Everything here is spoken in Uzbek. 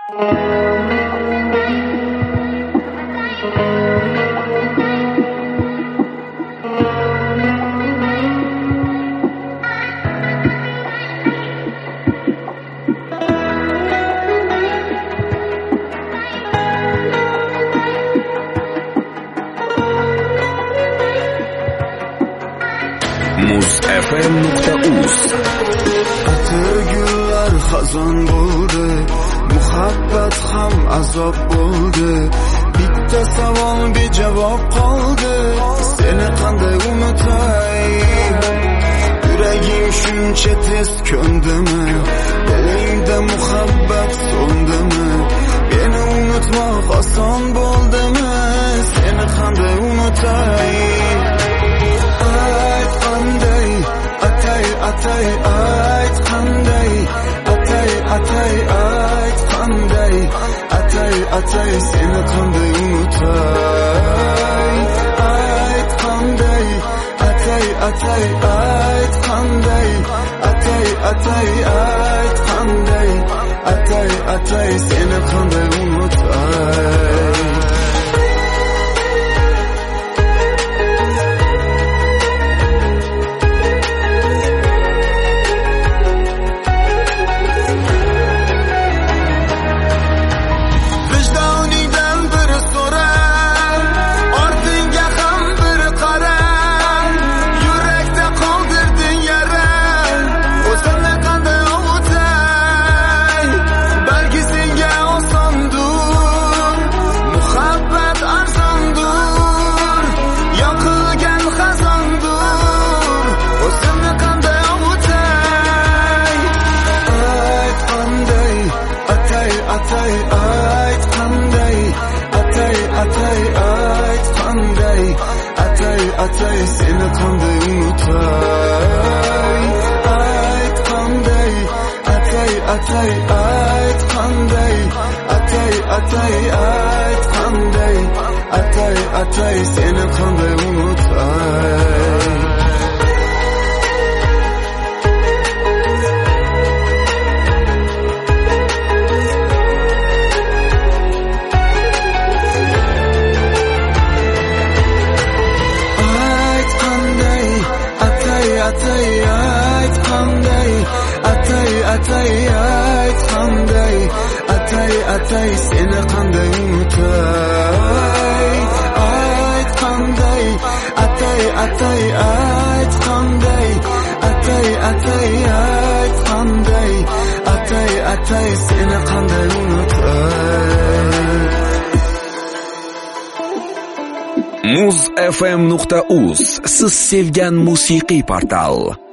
muzfm.uz Atirgullar xazon bo'ldi, muhabbat ham azob bo'ldi. Bitta savol bejavob qoldi, seni qanday unutay? Yuraging shuncha tez ko'ndimi? Dilingda muhabbat so'ndimi? Meni unutmoq oson bo'ldimi? Seni qanday unutay? Ayt qanday, atay, ayt qanday, atay, ayt qanday, atay, seni qanday unutay? Ayt qanday, atay, ayt qanday, atay, ayt qanday, atay, seni qanday unutay? Ayt qanday, ayt qanday, atay, seni qanday unutay? Ayt qanday, ayt qanday, ayt qanday, atay, seni qanday unutay? Ayt qanday, ayt qanday, atay, seni qanday unutay? Ayt qanday, ayt qanday, ayt qanday, atay, seni qanday unutay? muzfm.uz siz sevgan musiqiy portal.